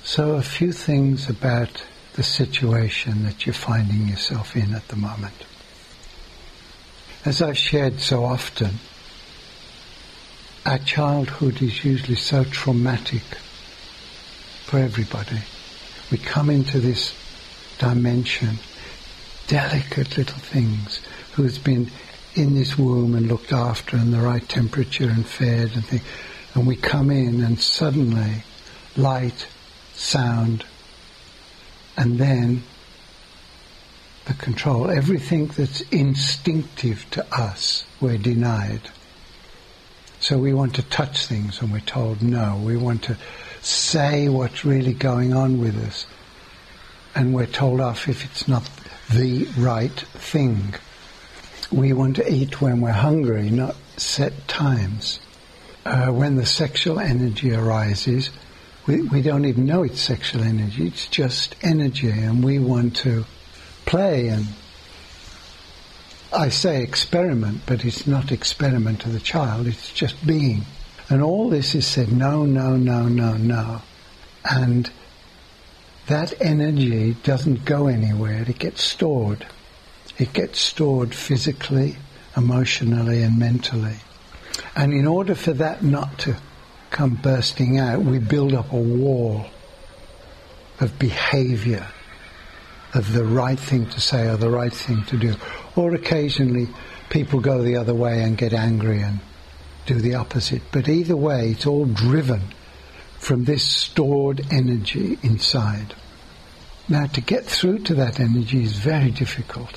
So a few things about the situation that you're finding yourself in at the moment. As I've shared so often, our childhood is usually so traumatic for everybody. We come into this dimension, delicate little things, who's been in this womb and looked after and the right temperature and fed and things, and we come in and suddenly light, sound, and then the control. Everything that's instinctive to us, we're denied. So we want to touch things and we're told no. We want to say what's really going on with us, and we're told off if it's not the right thing. We want to eat when we're hungry, not set times. When the sexual energy arises, we don't even know it's sexual energy, it's just energy, and we want to play and, I say experiment, but it's not experiment to the child, it's just being. And all this is said, no, no, no, no, no. And that energy doesn't go anywhere, it gets stored. It gets stored physically, emotionally and mentally. And in order for that not to come bursting out, we build up a wall of behavior, of the right thing to say or the right thing to do. Or occasionally people go the other way and get angry and do the opposite. But either way, it's all driven from this stored energy inside. Now, to get through to that energy is very difficult.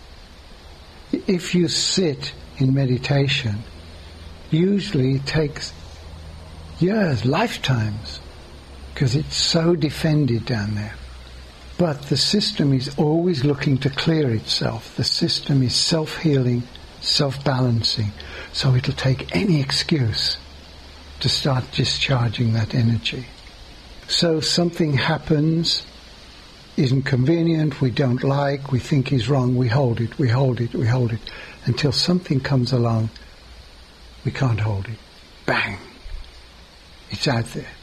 If you sit in meditation, usually it takes years, lifetimes, because it's so defended down there. But the system is always looking to clear itself. The system is self-healing, self-balancing. So it'll take any excuse to start discharging that energy. So something happens, isn't convenient, we don't like, we think is wrong, we hold it, we hold it, we hold it, until something comes along, we can't hold it. Bang! It's out there.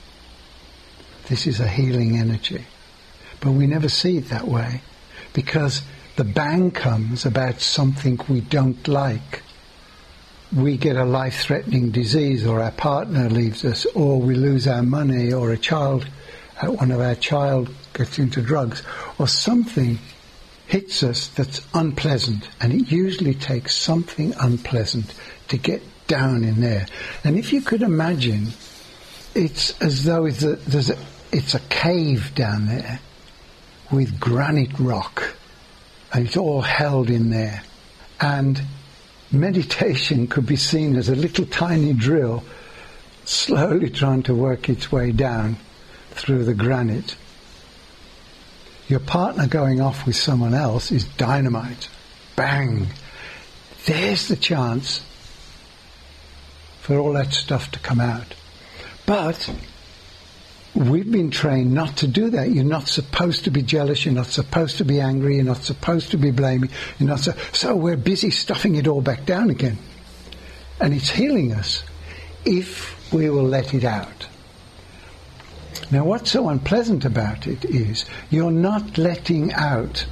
This is a healing energy. But we never see it that way, because the bang comes about something we don't like. We get a life-threatening disease, or our partner leaves us, or we lose our money, or one of our child gets into drugs, or something hits us that's unpleasant, and it usually takes something unpleasant to get down in there. And if you could imagine, it's as though it's a cave down there with granite rock, and it's all held in there. And meditation could be seen as a little tiny drill slowly trying to work its way down through the granite. Your partner going off with someone else is dynamite. Bang! There's the chance for all that stuff to come out. But we've been trained not to do that. You're not supposed to be jealous, you're not supposed to be angry, you're not supposed to be blaming, so we're busy stuffing it all back down again. And it's healing us if we will let it out. Now, what's so unpleasant about it is you're not letting out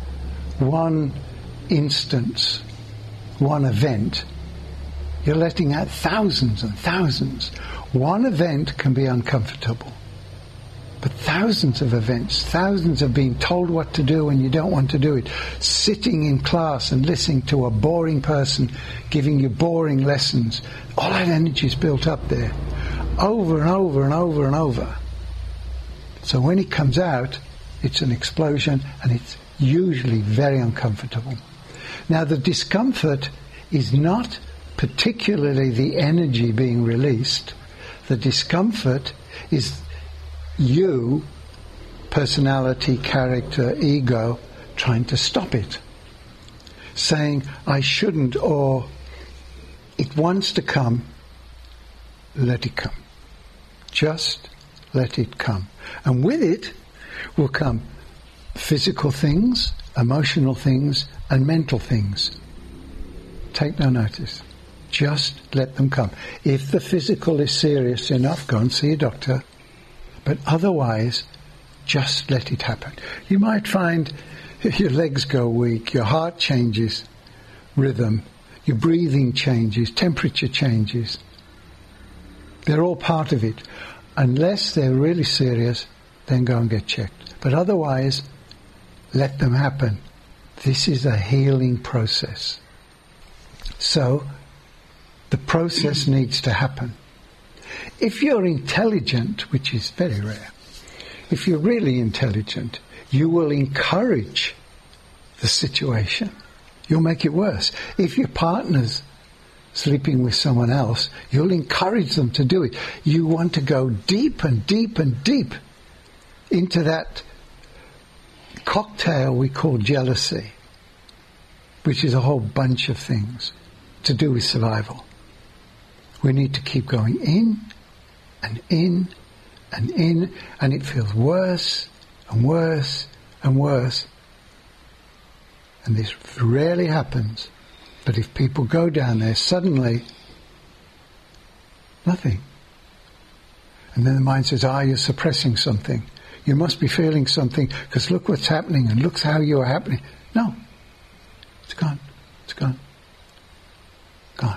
one instance, one event. You're letting out thousands and thousands. One event can be uncomfortable, but thousands of events, thousands of being told what to do when you don't want to do it, sitting in class and listening to a boring person giving you boring lessons, all that energy is built up there, over and over and over and over. So when it comes out, it's an explosion, and it's usually very uncomfortable. Now, the discomfort is not particularly the energy being released. The discomfort is you, personality, character, ego, trying to stop it. Saying, I shouldn't, or it wants to come, let it come. Just let it come. And with it will come physical things, emotional things, and mental things. Take no notice. Just let them come. If the physical is serious enough, go and see a doctor. But otherwise, just let it happen. You might find your legs go weak, your heart changes rhythm, your breathing changes, temperature changes. They're all part of it. Unless they're really serious, then go and get checked. But otherwise, let them happen. This is a healing process. So, the process needs to happen. If you're intelligent, which is very rare, if you're really intelligent, you will encourage the situation. You'll make it worse. If your partner's sleeping with someone else, you'll encourage them to do it. You want to go deep and deep and deep into that cocktail we call jealousy, which is a whole bunch of things to do with survival. We need to keep going in and in and in, and it feels worse and worse and worse. And this rarely happens. But if people go down there, suddenly, nothing. And then the mind says, you're suppressing something. You must be feeling something, because look what's happening, and look how you're happening. No. It's gone. It's gone. Gone.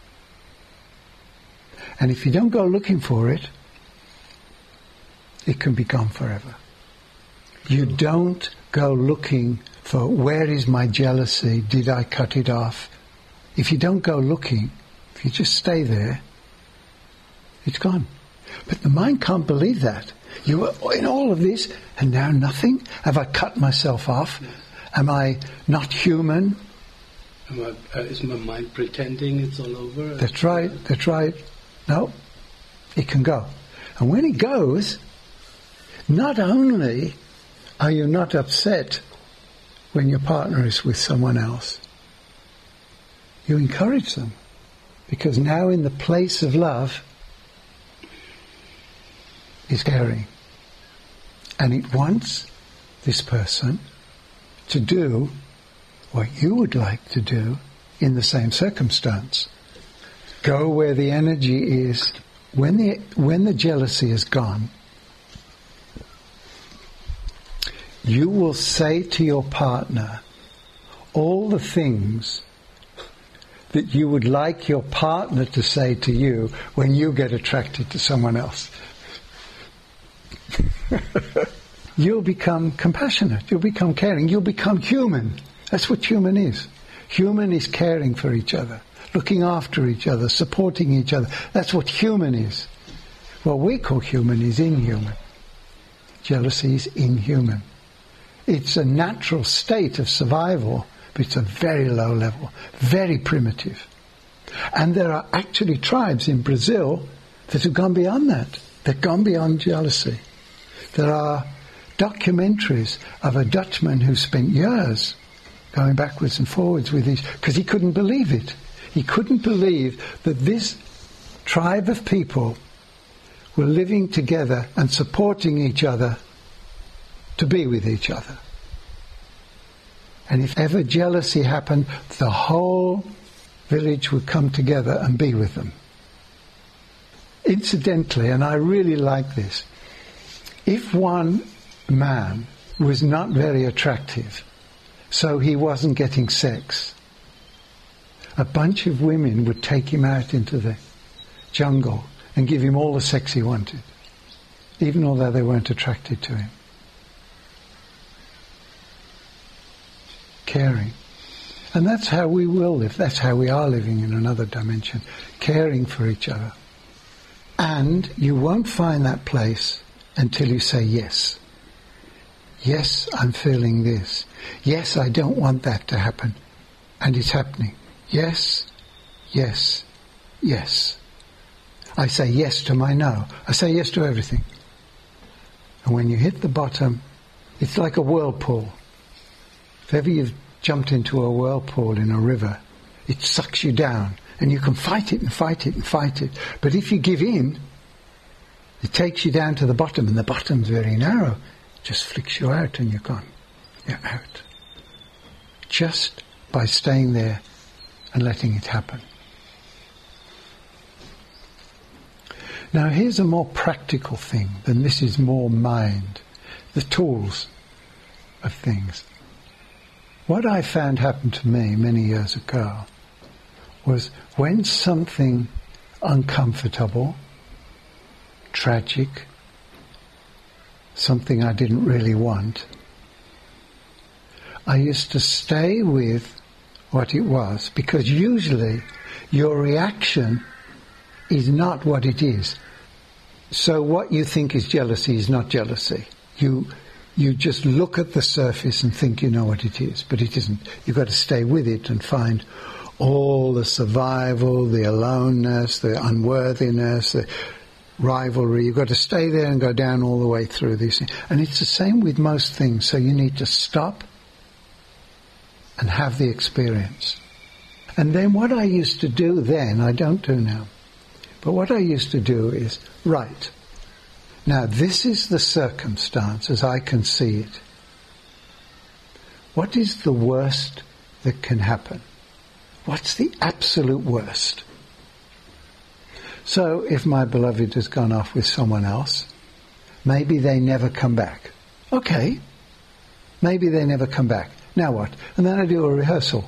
And if you don't go looking for it, it can be gone forever. You don't go looking for, where is my jealousy? Did I cut it off? If you don't go looking, if you just stay there, it's gone. But the mind can't believe that. You were in all of this, and now nothing? Have I cut myself off? Am I not human? Is my mind pretending it's all over? That's right, that's right. No, it can go. And when it goes, not only are you not upset when your partner is with someone else, you encourage them. Because now in the place of love is caring. And it wants this person to do what you would like to do in the same circumstance. Go where the energy is. When the jealousy is gone, you will say to your partner all the things that you would like your partner to say to you when you get attracted to someone else. You'll become compassionate, you'll become caring, you'll become human. That's what human is. Human is caring for each other, looking after each other, supporting each other. That's what human is. What we call human is inhuman. Jealousy is inhuman. It's a natural state of survival, but it's a very low level, very primitive. And there are actually tribes in Brazil that have gone beyond that. They've gone beyond jealousy. There are documentaries of a Dutchman who spent years going backwards and forwards with these, because he couldn't believe it. He couldn't believe that this tribe of people were living together and supporting each other to be with each other. And if ever jealousy happened, the whole village would come together and be with them. Incidentally, and I really like this, if one man was not very attractive, so he wasn't getting sex, a bunch of women would take him out into the jungle and give him all the sex he wanted, even although they weren't attracted to him. Caring. And that's how we will live. That's how we are living in another dimension. Caring for each other. And you won't find that place until you say yes. Yes, I'm feeling this. Yes, I don't want that to happen. And it's happening. Yes, yes, yes. I say yes to my no. I say yes to everything. And when you hit the bottom, it's like a whirlpool. If ever you've jumped into a whirlpool in a river, it sucks you down. And you can fight it and fight it and fight it. But if you give in, it takes you down to the bottom, and the bottom's very narrow. It just flicks you out and you're gone. You're out. Just by staying there and letting it happen. Now here's a more practical thing, and this is more mind, the tools of things. What I found happened to me many years ago was when something uncomfortable, tragic, something I didn't really want, I used to stay with what it was, because usually your reaction is not what it is. So what you think is jealousy is not jealousy. You just look at the surface and think you know what it is, but it isn't. You've got to stay with it and find all the survival, the aloneness, the unworthiness, the rivalry. You've got to stay there and go down all the way through these things. And it's the same with most things. So you need to stop and have the experience. And then what I used to do then, I don't do now, but what I used to do is, right, now this is the circumstance as I can see it. What is the worst that can happen? What's the absolute worst? So if my beloved has gone off with someone else, maybe they never come back. Okay, maybe they never come back. Now what? And then I do a rehearsal.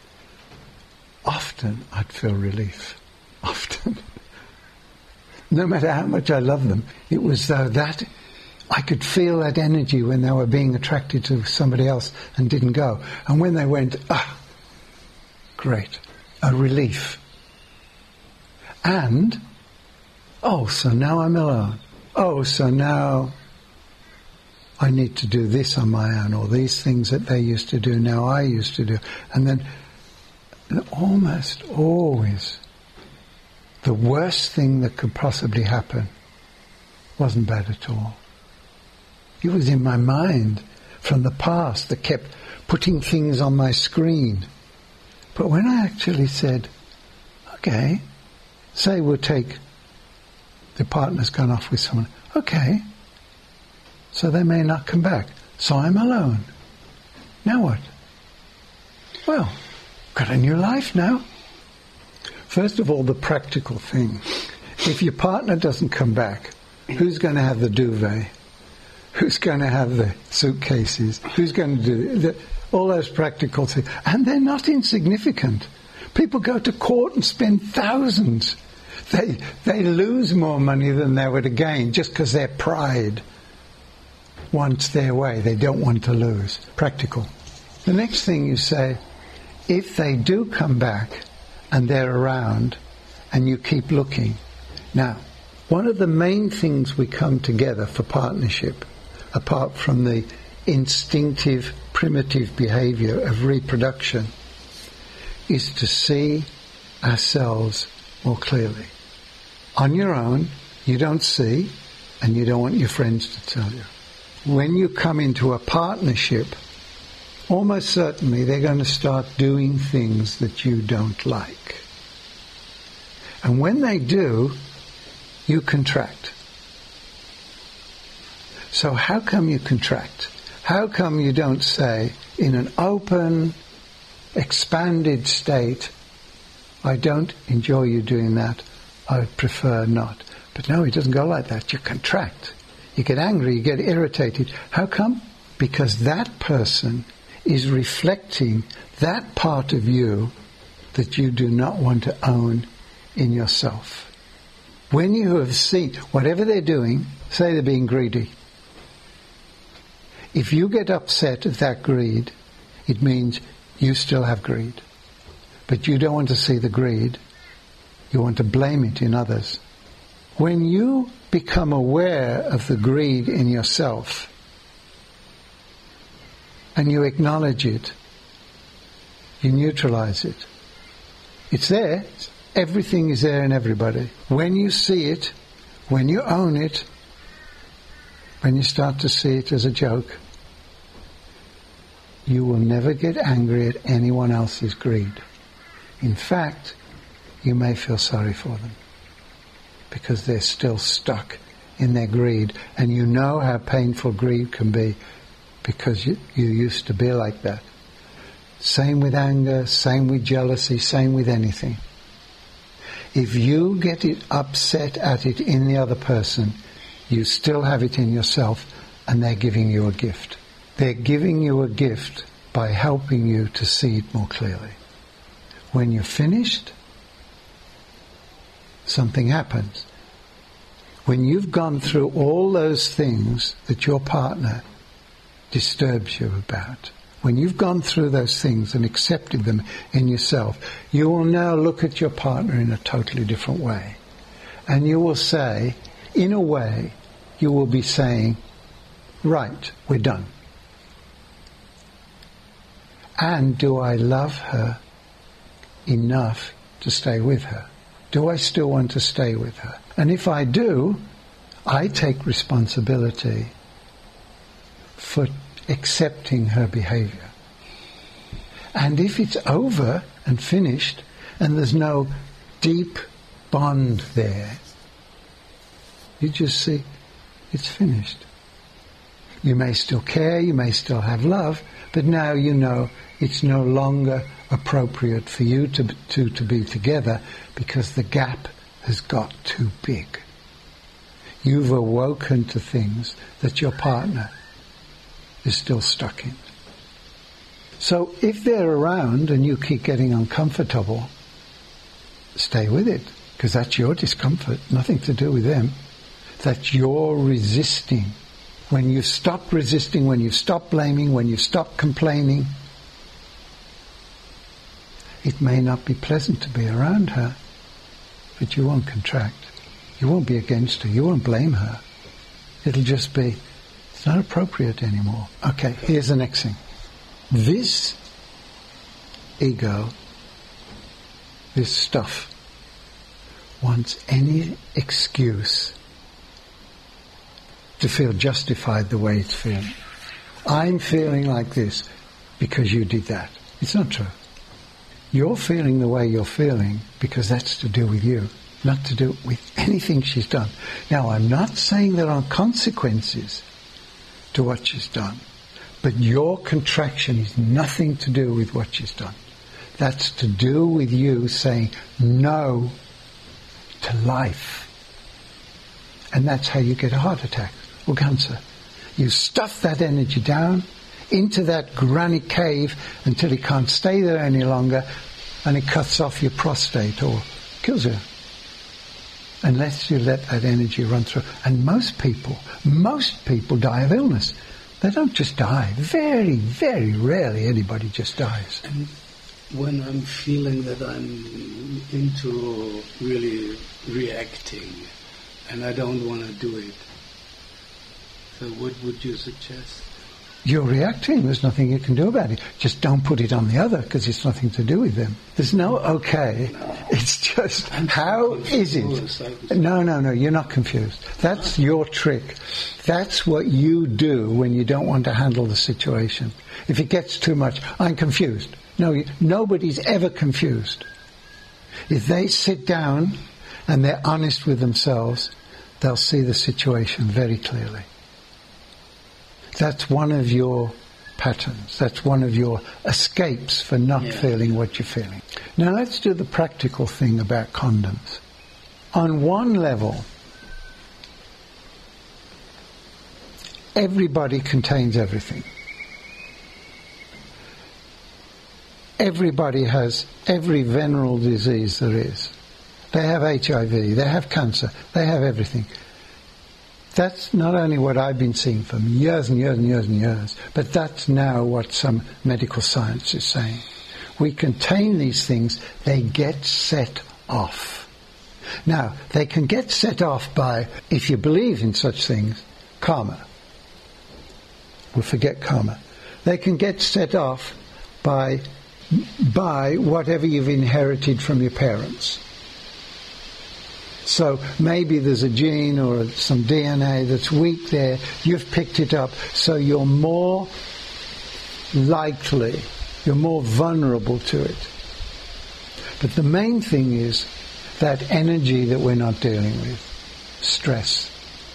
Often I'd feel relief. Often. No matter how much I love them, it was though that I could feel that energy when they were being attracted to somebody else and didn't go. And when they went, great, a relief. And, so now I'm alone. So now I need to do this on my own, or these things that they used to do, now I used to do. And then almost always the worst thing that could possibly happen wasn't bad at all. It was in my mind from the past that kept putting things on my screen. But when I actually said, okay, say we'll take the partner's gone off with someone, okay, so they may not come back. So I'm alone. Now what? Well, got a new life now. First of all, the practical thing. If your partner doesn't come back, who's going to have the duvet? Who's going to have the suitcases? Who's going to do all those practical things? And they're not insignificant. People go to court and spend thousands. They lose more money than they would gain just because their pride wants their way. They don't want to lose. Practical. The next thing you say, if they do come back and they're around and you keep looking. Now, one of the main things we come together for partnership, apart from the instinctive, primitive behavior of reproduction, is to see ourselves more clearly. On your own, you don't see, and you don't want your friends to tell you. When you come into a partnership, almost certainly they're going to start doing things that you don't like. And when they do, you contract. So how come you contract? How come you don't say, in an open, expanded state, I don't enjoy you doing that, I would prefer not. But no, it doesn't go like that. You contract. You get angry, you get irritated. How come? Because that person is reflecting that part of you that you do not want to own in yourself. When you have seen whatever they're doing, say they're being greedy. If you get upset at that greed, it means you still have greed. But you don't want to see the greed. You want to blame it in others. When you become aware of the greed in yourself and you acknowledge it, you neutralize it. It's there. Everything is there in everybody. When you see it, when you own it, when you start to see it as a joke, you will never get angry at anyone else's greed. In fact, you may feel sorry for them because they're still stuck in their greed, and you know how painful greed can be because you used to be like that. Same with anger, same with jealousy, same with anything. If you get it upset at it in the other person, you still have it in yourself, and they're giving you a gift. They're giving you a gift by helping you to see it more clearly. When you're finished, something happens. When you've gone through all those things that your partner disturbs you about, when you've gone through those things and accepted them in yourself, you will now look at your partner in a totally different way. And you will say, in a way, you will be saying, right, we're done. And do I love her enough to stay with her? Do I still want to stay with her? And if I do, I take responsibility for accepting her behavior. And if it's over and finished, and there's no deep bond there, you just see, it's finished. You may still care, you may still have love, but now you know it's no longer appropriate for you to be together because the gap has got too big. You've awoken to things that your partner is still stuck in. So if they're around and you keep getting uncomfortable, stay with it, because that's your discomfort, nothing to do with them. That's your resisting. When you stop resisting, when you stop blaming, when you stop complaining, it may not be pleasant to be around her, but you won't contract. You won't be against her. You won't blame her. It'll just be, it's not appropriate anymore. Okay, here's the next thing. This ego, this stuff, wants any excuse to feel justified the way it's feeling. I'm feeling like this because you did that. It's not true. You're feeling the way you're feeling because that's to do with you, not to do with anything she's done. Now, I'm not saying there are consequences to what she's done, but your contraction is nothing to do with what she's done. That's to do with you saying no to life. And that's how you get a heart attack or cancer. You stuff that energy down into that granite cave until it can't stay there any longer, and it cuts off your prostate or kills you. Unless you let that energy run through. And most people die of illness. They don't just die. Very, very rarely anybody just dies. And when I'm feeling that I'm into really reacting and I don't want to do it, so what would you suggest? You're reacting. There's nothing you can do about it. Just don't put it on the other because it's nothing to do with them. There's no okay. No. It's just, how is it? No, you're not confused. That's your trick. That's what you do when you don't want to handle the situation. If it gets too much, I'm confused. No, nobody's ever confused. If they sit down and they're honest with themselves, they'll see the situation very clearly. That's one of your patterns. That's one of your escapes for not feeling what you're feeling. Now let's do the practical thing about condoms. On one level, everybody contains everything. Everybody has every venereal disease there is. They have HIV, they have cancer, they have everything. That's not only what I've been seeing for years and years and years and years, but that's now what some medical science is saying. We contain these things, they get set off. Now, they can get set off by, if you believe in such things, karma. We'll forget karma. They can get set off by whatever you've inherited from your parents. So maybe there's a gene or some DNA that's weak there. You've picked it up, so you're more likely, you're more vulnerable to it. But the main thing is that energy that we're not dealing with, stress.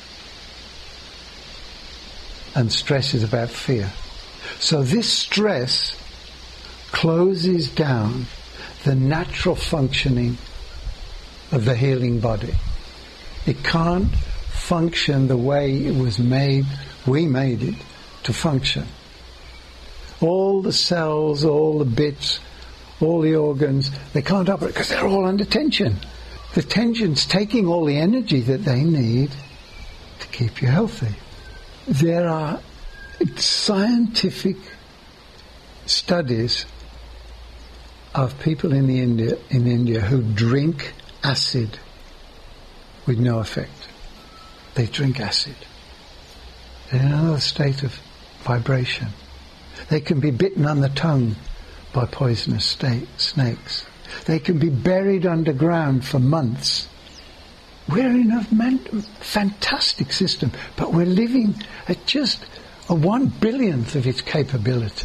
And stress is about fear. So this stress closes down the natural functioning of the healing body. It can't function the way it was made, we made it to function. All the cells, all the bits, all the organs, they can't operate because they're all under tension. The tension's taking all the energy that they need to keep you healthy. There are scientific studies of people in India who drink acid with no effect. They drink acid. They're in another state of vibration. They can be bitten on the tongue by poisonous snakes. They can be buried underground for months. We're in a fantastic system, but we're living at just a 1/1000th of its capability.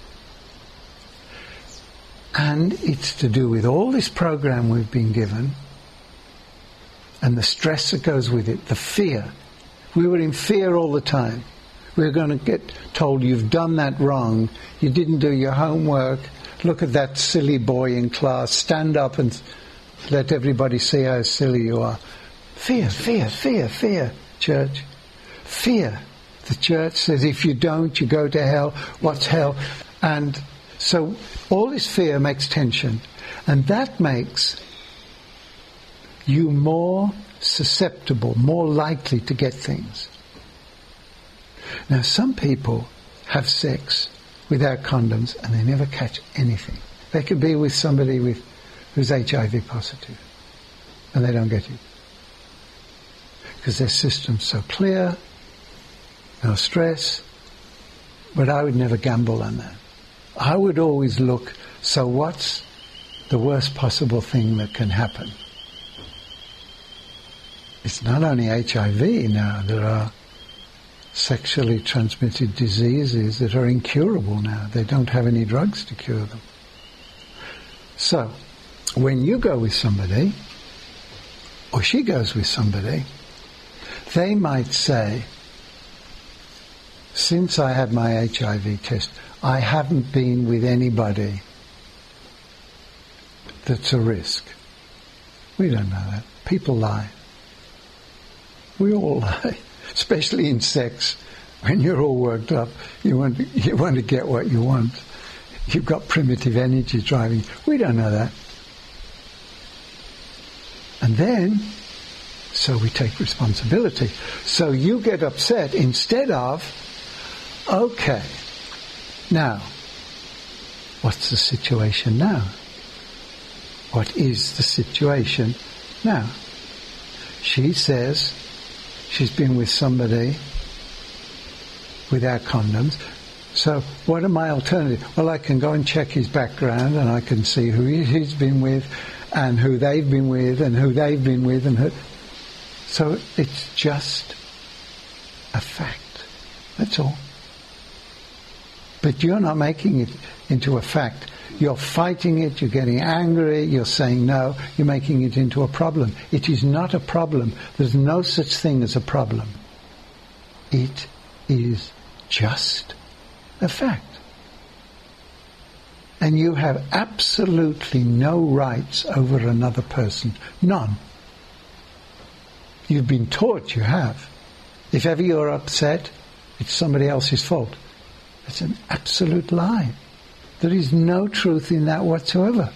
And it's to do with all this program we've been given and the stress that goes with it, the fear. We were in fear all the time. We're going to get told, you've done that wrong, you didn't do your homework, look at that silly boy in class, stand up and let everybody see how silly you are. Fear, fear, fear, fear, church. Fear. The church says if you don't, you go to hell. What's hell? And so all this fear makes tension. And that makes you more susceptible, more likely to get things. Now, some people have sex without condoms and they never catch anything. They could be with somebody who's HIV positive and they don't get it. Because their system's so clear, no stress. But I would never gamble on that. I would always look, so what's the worst possible thing that can happen? It's not only HIV now, there are sexually transmitted diseases that are incurable now. They don't have any drugs to cure them. So, when you go with somebody, or she goes with somebody, they might say, since I had my HIV test, I haven't been with anybody that's a risk. We don't know that. People lie. We all lie. Especially in sex. When you're all worked up, you want to get what you want. You've got primitive energy driving. We don't know that. And then, so we take responsibility. So you get upset instead of, okay, now, what's the situation now? What is the situation now? She says she's been with somebody without condoms. So what are my alternatives? Well, I can go and check his background and I can see who he's been with and who they've been with and who they've been with and who. So it's just a fact. That's all. But you're not making it into a fact. You're fighting it, you're getting angry, you're saying no, you're making it into a problem. It is not a problem. There's no such thing as a problem. It is just a fact. And you have absolutely no rights over another person. None. You've been taught you have. If ever you're upset, it's somebody else's fault. It's an absolute lie. There is no truth in that whatsoever.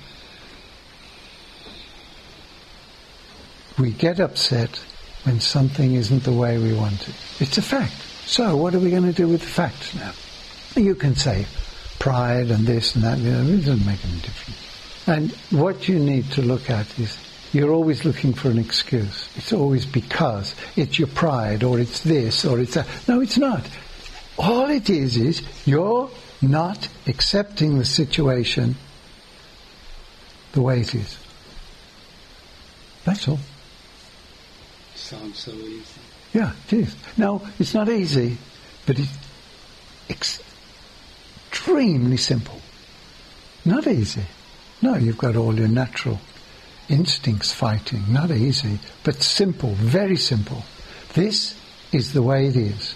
We get upset when something isn't the way we want it. It's a fact. So what are we going to do with the facts now? You can say pride and this and that. It doesn't make any difference. And what you need to look at is you're always looking for an excuse. It's always because it's your pride or it's this or it's that. No, it's not. All it is you're not accepting the situation the way it is. That's all. Sounds so easy. Yeah, it is. No, it's not easy, but it's extremely simple. Not easy. No, you've got all your natural instincts fighting. Not easy, but simple, very simple. This is the way it is.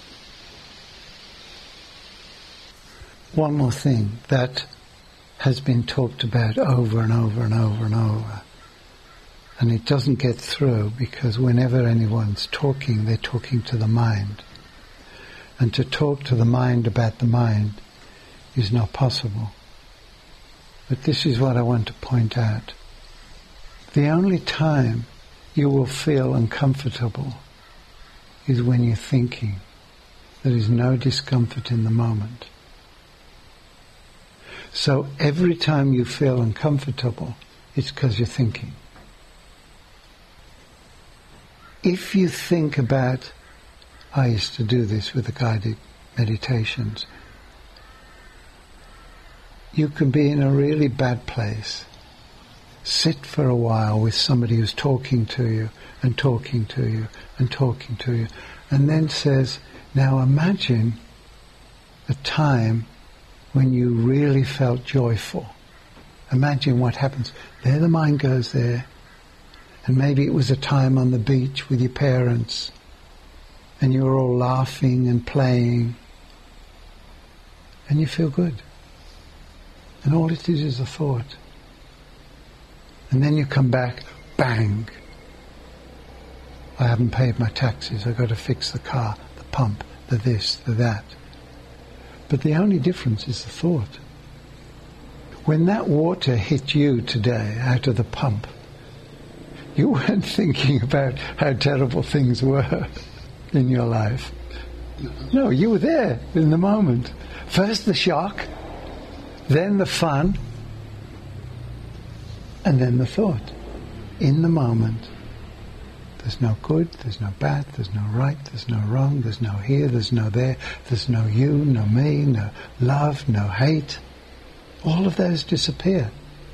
One more thing that has been talked about over and over and over and over And it doesn't get through because whenever anyone's talking, they're talking to the mind. And to talk to the mind about the mind is not possible. But this is what I want to point out. The only time you will feel uncomfortable is when you're thinking. There is no discomfort in the moment. So every time you feel uncomfortable, it's because you're thinking. If you think about, I used to do this with the guided meditations, you can be in a really bad place. Sit for a while with somebody who's talking to you and talking to you and talking to you, and then says, now imagine a time when you really felt joyful. Imagine what happens. There the mind goes there. And maybe it was a time on the beach with your parents and you were all laughing and playing and you feel good. And all it is a thought. And then you come back, bang. I haven't paid my taxes, I've got to fix the car, the pump, the this, the that. But the only difference is the thought. When that water hit you today out of the pump, you weren't thinking about how terrible things were in your life. No, you were there in the moment. First the shock, then the fun, and then the thought. In the moment. There's no good, there's no bad, there's no right, there's no wrong, there's no here, there's no there, there's no you, no me, no love, no hate. All of those disappear.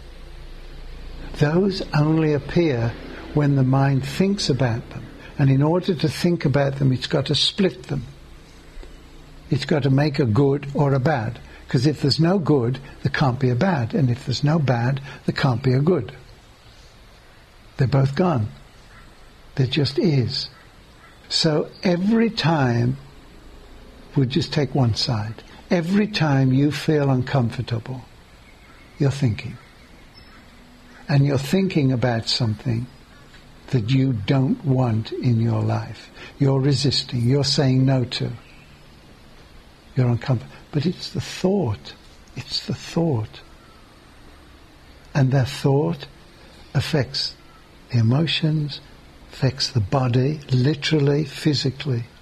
Those only appear when the mind thinks about them. And in order to think about them, it's got to split them. It's got to make a good or a bad. Because if there's no good, there can't be a bad. And if there's no bad, there can't be a good. They're both gone. There just is. So every time, we'll just take one side. Every time you feel uncomfortable, you're thinking. And you're thinking about something that you don't want in your life. You're resisting, you're saying no to. You're uncomfortable. But it's the thought. It's the thought. And that thought affects the emotions, affects the body, literally, physically.